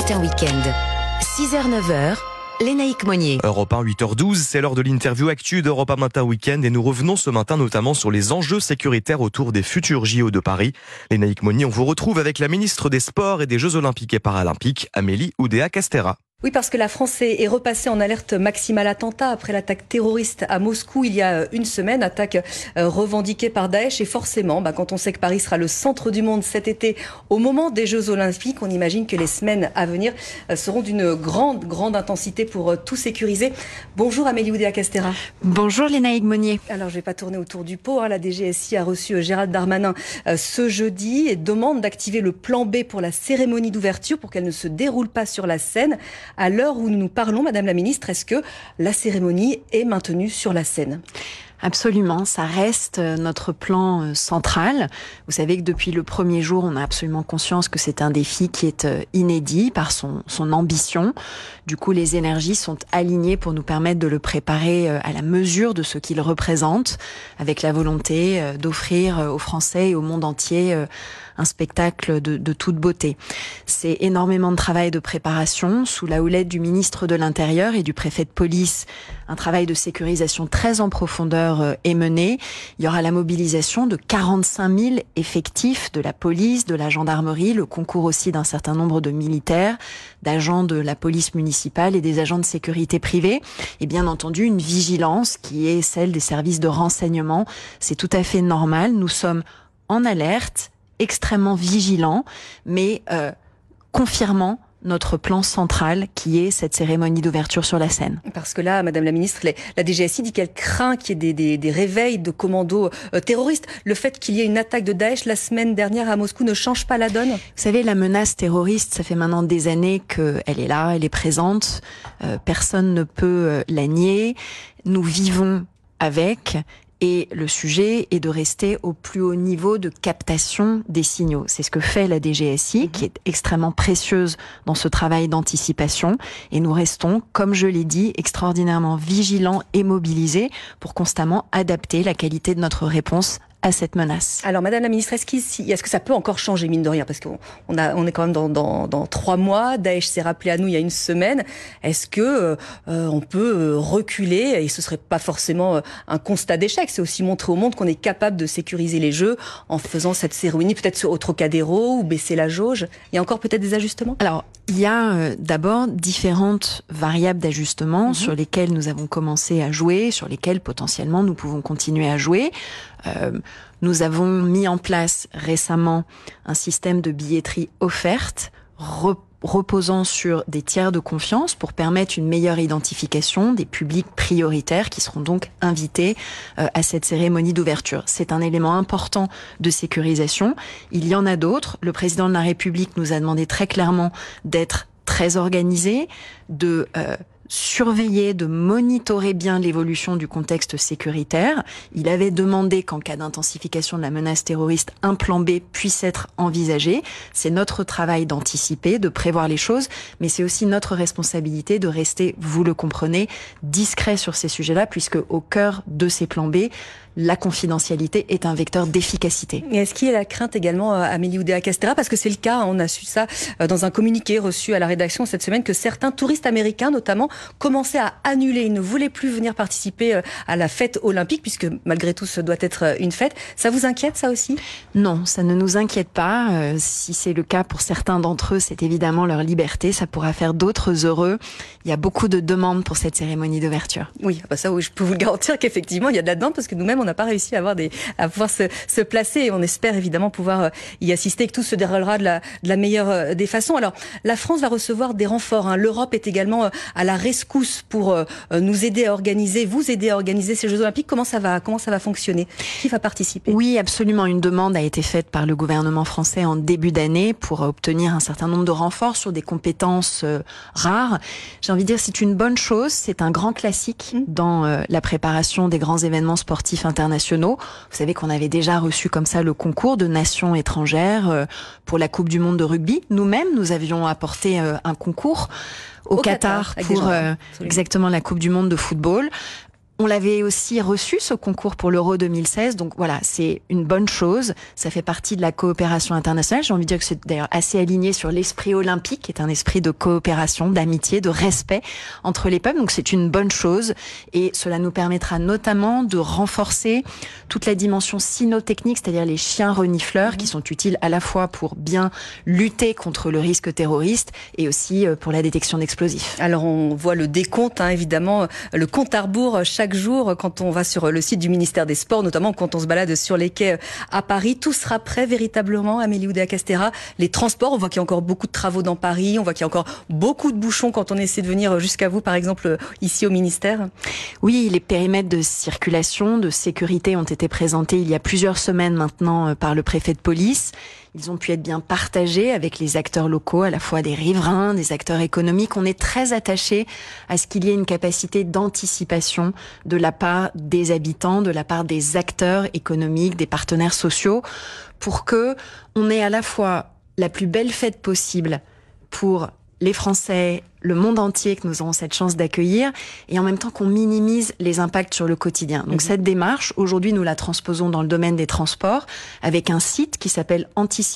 Matin Week-end. 6h-9h, Lénaïque Monnier. Europe 1, 8h12, c'est l'heure de l'interview actu d'Europe 1 Matin Week-end et nous revenons ce matin notamment sur les enjeux sécuritaires autour des futurs JO de Paris. Lénaïque Monnier, on vous retrouve avec la ministre des Sports et des Jeux Olympiques et Paralympiques, Amélie Oudéa-Castéra. Oui, parce que la France est repassée en alerte maximale attentat après l'attaque terroriste à Moscou il y a une semaine, attaque revendiquée par Daesh. Et forcément, quand on sait que Paris sera le centre du monde cet été, au moment des Jeux Olympiques, on imagine que les semaines à venir seront d'une grande intensité pour tout sécuriser. Bonjour Amélie Oudéa-Castéra. Bonjour Lénaïque Monnier. Alors, je vais pas tourner autour du pot. La DGSI a reçu Gérald Darmanin ce jeudi et demande d'activer le plan B pour la cérémonie d'ouverture pour qu'elle ne se déroule pas sur la scène. À l'heure où nous parlons, Madame la Ministre, est-ce que la cérémonie est maintenue sur la scène ? Absolument, ça reste notre plan central. Vous savez que depuis le premier jour, on a absolument conscience que c'est un défi qui est inédit par son ambition. Du coup, les énergies sont alignées pour nous permettre de le préparer à la mesure de ce qu'il représente, avec la volonté d'offrir aux Français et au monde entier un spectacle de toute beauté. C'est énormément de travail de préparation sous la houlette du ministre de l'Intérieur et du préfet de police. Un travail de sécurisation très en profondeur est mené. Il y aura la mobilisation de 45 000 effectifs de la police, de la gendarmerie, le concours aussi d'un certain nombre de militaires, d'agents de la police municipale et des agents de sécurité privée. Et bien entendu, une vigilance qui est celle des services de renseignement. C'est tout à fait normal. Nous sommes en alerte, extrêmement vigilants, mais confirmant notre plan central qui est cette cérémonie d'ouverture sur la scène. Parce que là, Madame la Ministre, la DGSI dit qu'elle craint qu'il y ait des réveils de commandos terroristes. Le fait qu'il y ait une attaque de Daesh la semaine dernière à Moscou ne change pas la donne ? Vous savez, la menace terroriste, ça fait maintenant des années qu'elle est là, elle est présente. Personne ne peut la nier. Nous vivons avec. Et le sujet est de rester au plus haut niveau de captation des signaux. C'est ce que fait la DGSI, qui est extrêmement précieuse dans ce travail d'anticipation. Et nous restons, comme je l'ai dit, extraordinairement vigilants et mobilisés pour constamment adapter la qualité de notre réponse à cette menace. Alors, Madame la Ministre, est-ce que ça peut encore changer, mine de rien ? Parce qu'on est quand même dans 3 mois. Daesh s'est rappelé à nous il y a une semaine. Est-ce que on peut reculer ? Et ce serait pas forcément un constat d'échec. C'est aussi montrer au monde qu'on est capable de sécuriser les Jeux en faisant cette cérémonie, peut-être au Trocadéro, ou baisser la jauge. Il y a encore peut-être des ajustements ? Alors, il y a d'abord différentes variables d'ajustement sur lesquelles nous avons commencé à jouer, sur lesquelles potentiellement nous pouvons continuer à jouer. Nous avons mis en place récemment un système de billetterie offerte reposant sur des tiers de confiance pour permettre une meilleure identification des publics prioritaires qui seront donc invités à cette cérémonie d'ouverture. C'est un élément important de sécurisation. Il y en a d'autres. Le président de la République nous a demandé très clairement d'être très organisé, de surveiller, de monitorer bien l'évolution du contexte sécuritaire. Il avait demandé qu'en cas d'intensification de la menace terroriste, un plan B puisse être envisagé. C'est notre travail d'anticiper, de prévoir les choses, mais c'est aussi notre responsabilité de rester, vous le comprenez, discret sur ces sujets-là, puisque au cœur de ces plans B, la confidentialité est un vecteur d'efficacité. Et est-ce qu'il y a la crainte également, Amélie Oudéa-Castéra, parce que c'est le cas, on a su ça dans un communiqué reçu à la rédaction cette semaine, que certains touristes américains notamment commençaient à annuler, ils ne voulaient plus venir participer à la fête olympique, puisque malgré tout ce doit être une fête. Ça vous inquiète ça aussi ? Non, ça ne nous inquiète pas. Si c'est le cas pour certains d'entre eux, c'est évidemment leur liberté, ça pourra faire d'autres heureux. Il y a beaucoup de demandes pour cette cérémonie d'ouverture. Oui, ça oui, je peux vous le garantir qu'effectivement il y a de la demande, parce que nous-mêmes on n'a pas réussi à pouvoir se placer, et on espère évidemment pouvoir y assister et que tout se déroulera de la meilleure des façons. Alors, la France va recevoir des renforts. L'Europe est également à la rescousse pour nous aider à organiser, vous aider à organiser ces Jeux Olympiques. Comment ça va fonctionner ? Qui va participer ? Oui, absolument. Une demande a été faite par le gouvernement français en début d'année pour obtenir un certain nombre de renforts sur des compétences rares. J'ai envie de dire, c'est une bonne chose. C'est un grand classique dans la préparation des grands événements sportifs internationaux. Vous savez qu'on avait déjà reçu comme ça le concours de nations étrangères pour la Coupe du Monde de rugby. Nous-mêmes, nous avions apporté un concours au Qatar pour exactement la Coupe du Monde de football. On l'avait aussi reçu, ce concours pour l'Euro 2016. Donc voilà, c'est une bonne chose. Ça fait partie de la coopération internationale. J'ai envie de dire que c'est d'ailleurs assez aligné sur l'esprit olympique, qui est un esprit de coopération, d'amitié, de respect entre les peuples. Donc c'est une bonne chose. Et cela nous permettra notamment de renforcer toute la dimension cynotechnique, c'est-à-dire les chiens renifleurs, qui sont utiles à la fois pour bien lutter contre le risque terroriste et aussi pour la détection d'explosifs. Alors on voit le décompte, évidemment, le compte à rebours chaque jour quand on va sur le site du ministère des Sports, notamment quand on se balade sur les quais à Paris. Tout sera prêt véritablement, Amélie Oudéa-Castéra. Les transports, on voit qu'il y a encore beaucoup de travaux dans Paris, on voit qu'il y a encore beaucoup de bouchons quand on essaie de venir jusqu'à vous, par exemple, ici au ministère. Oui, les périmètres de circulation, de sécurité ont été présentés il y a plusieurs semaines maintenant par le préfet de police. Ils ont pu être bien partagés avec les acteurs locaux, à la fois des riverains, des acteurs économiques. On est très attaché à ce qu'il y ait une capacité d'anticipation de la part des habitants, de la part des acteurs économiques, des partenaires sociaux, pour que on ait à la fois la plus belle fête possible pour les Français, le monde entier que nous aurons cette chance d'accueillir, et en même temps qu'on minimise les impacts sur le quotidien. Donc cette démarche, aujourd'hui, nous la transposons dans le domaine des transports avec un site qui s'appelle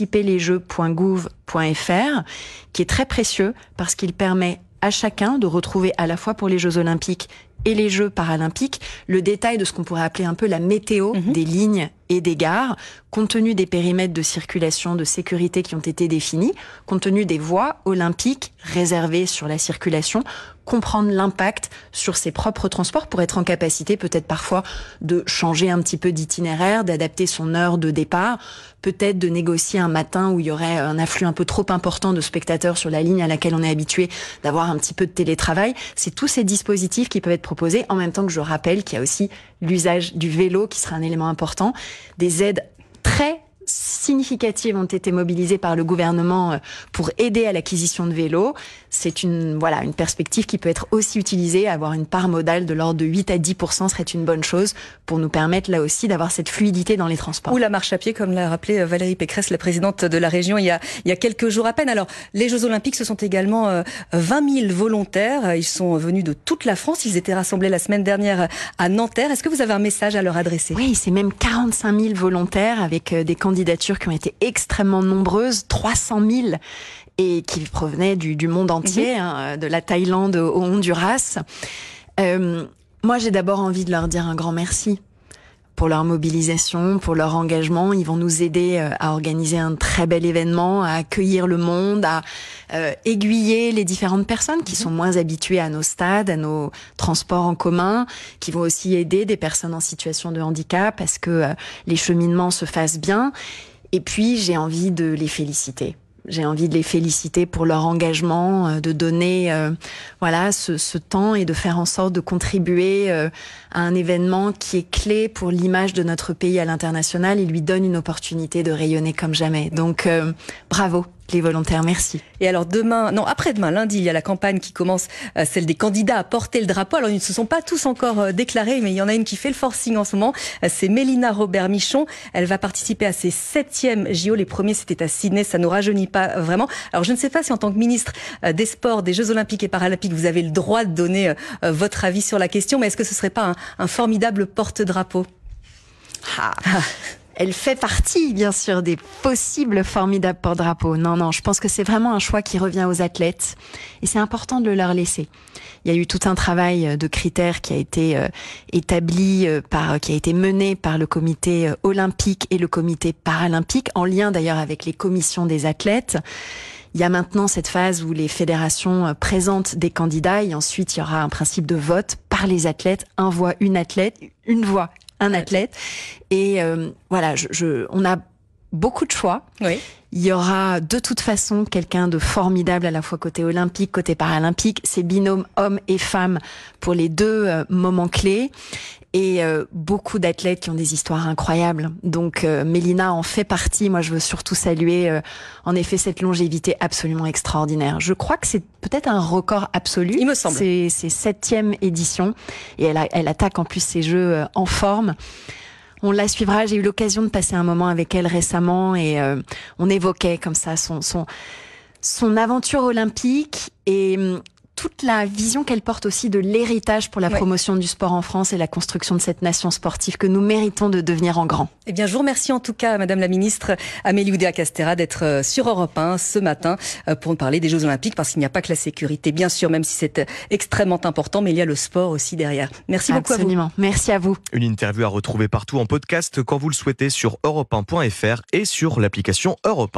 anticiperlesjeux.gouv.fr, qui est très précieux parce qu'il permet à chacun de retrouver à la fois pour les Jeux Olympiques et les Jeux Paralympiques le détail de ce qu'on pourrait appeler un peu la météo des lignes et des gares, compte tenu des périmètres de circulation, de sécurité qui ont été définis, compte tenu des voies olympiques réservées sur la circulation, comprendre l'impact sur ses propres transports pour être en capacité peut-être parfois de changer un petit peu d'itinéraire, d'adapter son heure de départ, peut-être de négocier un matin où il y aurait un afflux un peu trop important de spectateurs sur la ligne à laquelle on est habitué, d'avoir un petit peu de télétravail. C'est tous ces dispositifs qui peuvent être proposés, en même temps que je rappelle qu'il y a aussi l'usage du vélo qui sera un élément important. Des aides très significatives ont été mobilisées par le gouvernement pour aider à l'acquisition de vélos. C'est une perspective qui peut être aussi utilisée. Avoir une part modale de l'ordre de 8 à 10% serait une bonne chose pour nous permettre là aussi d'avoir cette fluidité dans les transports. Ou la marche à pied, comme l'a rappelé Valérie Pécresse, la présidente de la région, il y a quelques jours à peine. Alors, les Jeux Olympiques, ce sont également 20 000 volontaires. Ils sont venus de toute la France. Ils étaient rassemblés la semaine dernière à Nanterre. Est-ce que vous avez un message à leur adresser? Oui, c'est même 45 000 volontaires avec des candidatures qui ont été extrêmement nombreuses, 300 000, et qui provenaient du monde entier, de la Thaïlande au Honduras. Moi, j'ai d'abord envie de leur dire un grand merci pour leur mobilisation, pour leur engagement. Ils vont nous aider à organiser un très bel événement, à accueillir le monde, à aiguiller les différentes personnes qui sont moins habituées à nos stades, à nos transports en commun, qui vont aussi aider des personnes en situation de handicap à ce que les cheminements se fassent bien. Et puis, j'ai envie de les féliciter. J'ai envie de les féliciter pour leur engagement, de donner ce temps et de faire en sorte de contribuer à un événement qui est clé pour l'image de notre pays à l'international et lui donne une opportunité de rayonner comme jamais. Donc bravo les volontaires, merci. Et alors après-demain, lundi, il y a la campagne qui commence, celle des candidats à porter le drapeau. Alors ils ne se sont pas tous encore déclarés, mais il y en a une qui fait le forcing en ce moment. C'est Mélina Robert-Michon. Elle va participer à ses 7e JO. Les premiers, c'était à Sydney. Ça ne nous rajeunit pas vraiment. Alors je ne sais pas si en tant que ministre des Sports, des Jeux Olympiques et Paralympiques, vous avez le droit de donner votre avis sur la question, mais est-ce que ce serait pas un formidable porte-drapeau? Elle fait partie, bien sûr, des possibles formidables porte-drapeaux. Non, je pense que c'est vraiment un choix qui revient aux athlètes. Et c'est important de le leur laisser. Il y a eu tout un travail de critères qui a été établi qui a été mené par le comité olympique et le comité paralympique, en lien d'ailleurs avec les commissions des athlètes. Il y a maintenant cette phase où les fédérations présentent des candidats et ensuite il y aura un principe de vote par les athlètes. Un voix, une athlète, une voix, un athlète. Et on a beaucoup de choix. Oui. Il y aura de toute façon quelqu'un de formidable à la fois côté olympique, côté paralympique. C'est binôme hommes et femmes pour les deux moments clés. Et beaucoup d'athlètes qui ont des histoires incroyables. Donc Mélina en fait partie. Moi, je veux surtout saluer en effet cette longévité absolument extraordinaire. Je crois que c'est peut-être un record absolu. Il me semble. C'est 7e édition et elle attaque en plus ses jeux en forme. On la suivra. J'ai eu l'occasion de passer un moment avec elle récemment et on évoquait comme ça son aventure olympique et toute la vision qu'elle porte aussi de l'héritage pour la promotion du sport en France et la construction de cette nation sportive que nous méritons de devenir en grand. Eh bien, je vous remercie en tout cas, Madame la Ministre Amélie Oudéa-Castéra, d'être sur Europe 1 ce matin pour nous parler des Jeux Olympiques, parce qu'il n'y a pas que la sécurité, bien sûr, même si c'est extrêmement important, mais il y a le sport aussi derrière. Merci beaucoup. Absolument. Merci à vous. Une interview à retrouver partout en podcast quand vous le souhaitez sur europe1.fr et sur l'application Europe 1.